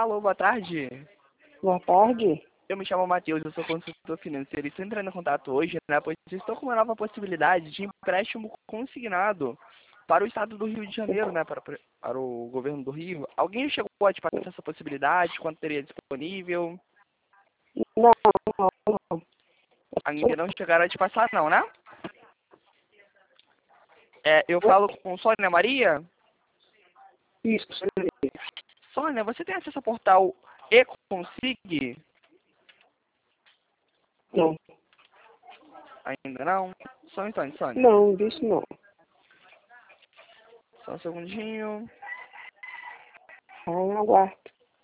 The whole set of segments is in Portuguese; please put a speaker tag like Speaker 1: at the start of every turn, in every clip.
Speaker 1: Alô, boa tarde.
Speaker 2: Boa tarde.
Speaker 1: Eu me chamo Matheus, eu sou consultor financeiro e estou entrando em contato hoje, né, pois estou com uma nova possibilidade de empréstimo consignado para o estado do Rio de Janeiro, né, para o governo do Rio. Alguém chegou a te passar essa possibilidade? Quanto teria disponível?
Speaker 2: Não, não.
Speaker 1: Ainda não chegaram a te passar, não, né? Eu falo com Sônia Maria.
Speaker 2: Isso.
Speaker 1: Sônia, você tem acesso ao portal e-consig?
Speaker 2: Não.
Speaker 1: Ainda não? Só um instante, Sônia.
Speaker 2: Não, disso não.
Speaker 1: Só um segundinho.
Speaker 2: Eu aguardo.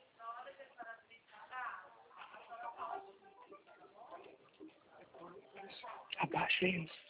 Speaker 2: Abaixa isso.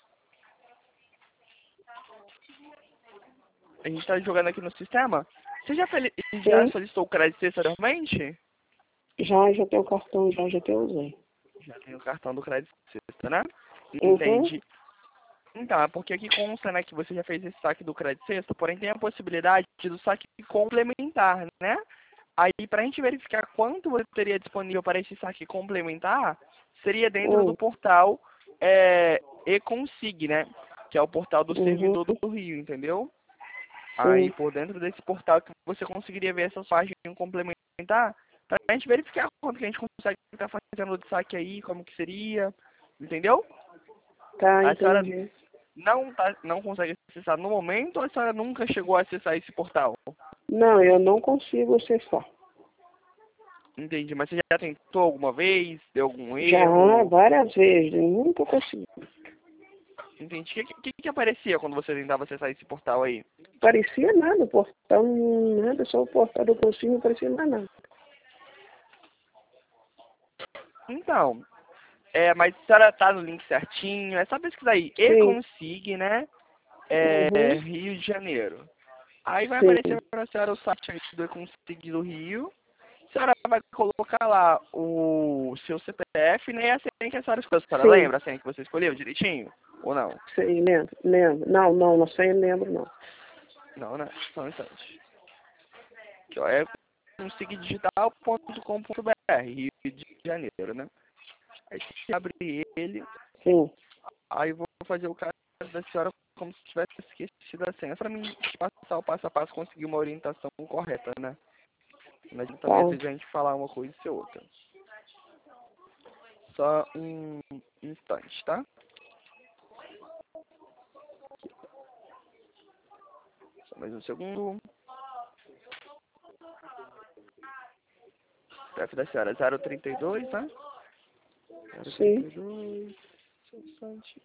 Speaker 1: A gente está jogando aqui no sistema. Você já
Speaker 2: Sim.
Speaker 1: solicitou o crédito anteriormente?
Speaker 2: Já tenho cartão, já tenho usei.
Speaker 1: Já tem o cartão do crédito sexta, né?
Speaker 2: Uhum.
Speaker 1: Entendi. Então, é porque aqui consta, né, que você já fez esse saque do crédito sexta, porém tem a possibilidade do saque complementar, né? Aí, para a gente verificar quanto você teria disponível para esse saque complementar, seria dentro do portal e-consig, né? Que é o portal do
Speaker 2: Uhum.
Speaker 1: servidor do Rio, entendeu? Aí,
Speaker 2: Sim.
Speaker 1: por dentro desse portal que você conseguiria ver essas páginas complementar, para a gente verificar quanto que a gente consegue estar fazendo de saque aí, como que seria, entendeu?
Speaker 2: Tá,
Speaker 1: A senhora
Speaker 2: entendi.
Speaker 1: não consegue acessar no momento ou a senhora nunca chegou a acessar esse portal?
Speaker 2: Não, eu não consigo acessar.
Speaker 1: Entendi, mas você já tentou alguma vez? Deu algum
Speaker 2: Já,
Speaker 1: erro?
Speaker 2: várias vezes, nunca consegui.
Speaker 1: Entendi. O que aparecia quando você tentava acessar esse portal aí?
Speaker 2: Parecia nada, o portal, nada, só o portal do consigo não parecia mais nada.
Speaker 1: Então, mas a senhora tá no link certinho, é só pesquisar aí,
Speaker 2: Sim.
Speaker 1: e-consig, né?
Speaker 2: Uhum.
Speaker 1: Rio de Janeiro. Aí vai
Speaker 2: Sim.
Speaker 1: aparecer para a senhora o site aí do e-consig do Rio. A senhora vai colocar lá o seu CPF, né? E a senha que a senhora escolheu. A senhora
Speaker 2: Sim.
Speaker 1: lembra a senha que você escolheu direitinho? Ou não?
Speaker 2: Sei, lembro. Não sei, lembro não.
Speaker 1: Não, né? Só um instante. Aqui, ó, é consigdigital.com.br, Rio de Janeiro, né? Aí você abre ele,
Speaker 2: Sim.
Speaker 1: aí eu vou fazer o caso da senhora como se tivesse esquecido a senha. Para mim passar o passo a passo, conseguir uma orientação correta, né? Mas também às
Speaker 2: Tá.
Speaker 1: vezes a gente falar uma coisa e ser outra. Só um instante, tá? Só mais um segundo. CPF da senhora 032, tá?
Speaker 2: Sim.
Speaker 1: 032, só um instante.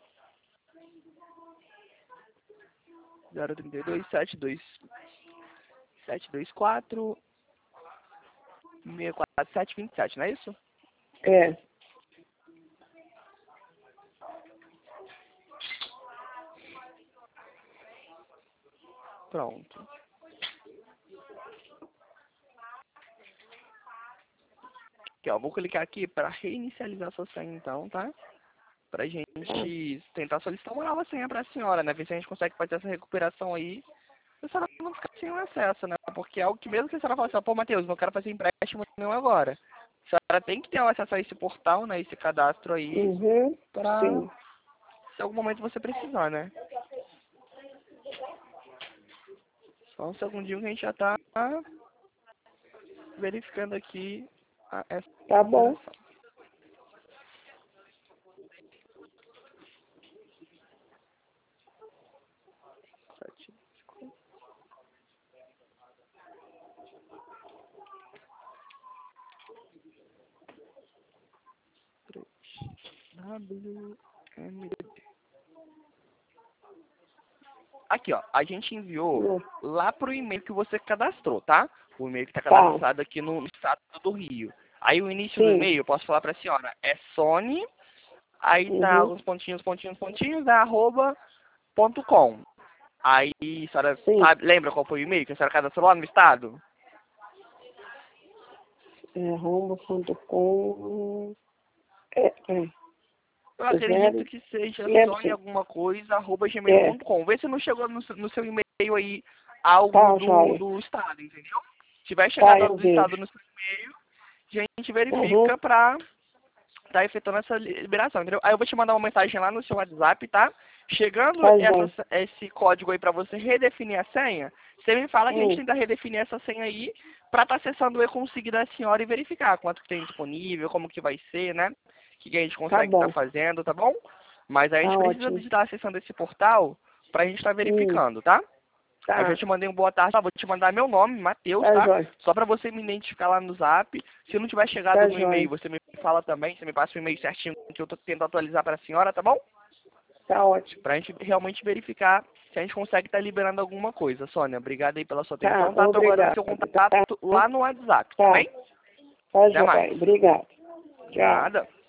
Speaker 1: 032 724 64727, não é isso?
Speaker 2: É.
Speaker 1: Pronto. Aqui, ó, vou clicar aqui para reinicializar sua senha então, tá? Pra gente tentar solicitar uma nova senha pra senhora, né? Ver se a gente consegue fazer essa recuperação aí. A senhora não ficar sem o acesso, né? Porque é algo que mesmo que a senhora fale assim, pô, Matheus, não quero fazer empréstimo nenhum agora. A senhora tem que ter acesso a esse portal, né? Esse cadastro aí,
Speaker 2: Uhum.
Speaker 1: pra
Speaker 2: Sim.
Speaker 1: se em algum momento você precisar, né? Só um segundinho que a gente já tá verificando aqui essa
Speaker 2: Tá bom.
Speaker 1: recuperação. Sete, cinco, três, WMD. Aqui, ó, a gente enviou lá pro e-mail que você cadastrou, tá? O e-mail que está
Speaker 2: Tá.
Speaker 1: cadastrado aqui no estado do Rio. Aí o início do
Speaker 2: Sim.
Speaker 1: e-mail, eu posso falar pra senhora, é Sony, aí tá
Speaker 2: Uhum.
Speaker 1: alguns pontinhos, @.com. Aí a senhora
Speaker 2: Sim.
Speaker 1: sabe, lembra qual foi o e-mail que a senhora cadastrou lá no estado?
Speaker 2: É rombo.com. É.
Speaker 1: Eu acredito
Speaker 2: Zero.
Speaker 1: que seja
Speaker 2: Lembro
Speaker 1: Sony
Speaker 2: sim.
Speaker 1: alguma coisa,
Speaker 2: É.
Speaker 1: @gmail.com. Vê se não chegou no seu e-mail aí algo
Speaker 2: Tá, joia.
Speaker 1: do estado, entendeu? Se tiver chegado
Speaker 2: eu
Speaker 1: do estado
Speaker 2: vejo.
Speaker 1: no seu e-mail, a gente verifica pra tá efetuando essa liberação, entendeu? Aí eu vou te mandar uma mensagem lá no seu WhatsApp, tá? Chegando
Speaker 2: Tá bom.
Speaker 1: esse código aí pra você redefinir a senha, você me fala que a gente tenta redefinir essa senha aí pra estar acessando o e-conseguir da senhora e verificar quanto que tem disponível, como que vai ser, né? O que a gente consegue estar
Speaker 2: bom.
Speaker 1: fazendo, tá bom? Mas aí a gente
Speaker 2: Tá
Speaker 1: precisa
Speaker 2: ótimo.
Speaker 1: de estar acessando esse portal pra gente estar verificando, tá? Eu já
Speaker 2: Tá.
Speaker 1: te mandei um boa tarde, vou te mandar meu nome, Matheus,
Speaker 2: Tá,
Speaker 1: tá?
Speaker 2: jóia.
Speaker 1: Só pra você me identificar lá no zap. Se não tiver chegado
Speaker 2: Tá,
Speaker 1: no e-mail,
Speaker 2: jóia.
Speaker 1: você me fala também, você me passa o e-mail certinho que eu tô tentando atualizar pra senhora, tá bom?
Speaker 2: Tá ótimo.
Speaker 1: Pra gente realmente verificar se a gente consegue estar liberando alguma coisa. Sônia, obrigado aí pela sua
Speaker 2: Tá,
Speaker 1: atenção, tá? Tô aguardando
Speaker 2: obrigado.
Speaker 1: seu contato lá no WhatsApp, tá
Speaker 2: Tá.
Speaker 1: bem?
Speaker 2: Tá,
Speaker 1: Até mais.
Speaker 2: jóia. Obrigado. Tchau.
Speaker 1: Nada.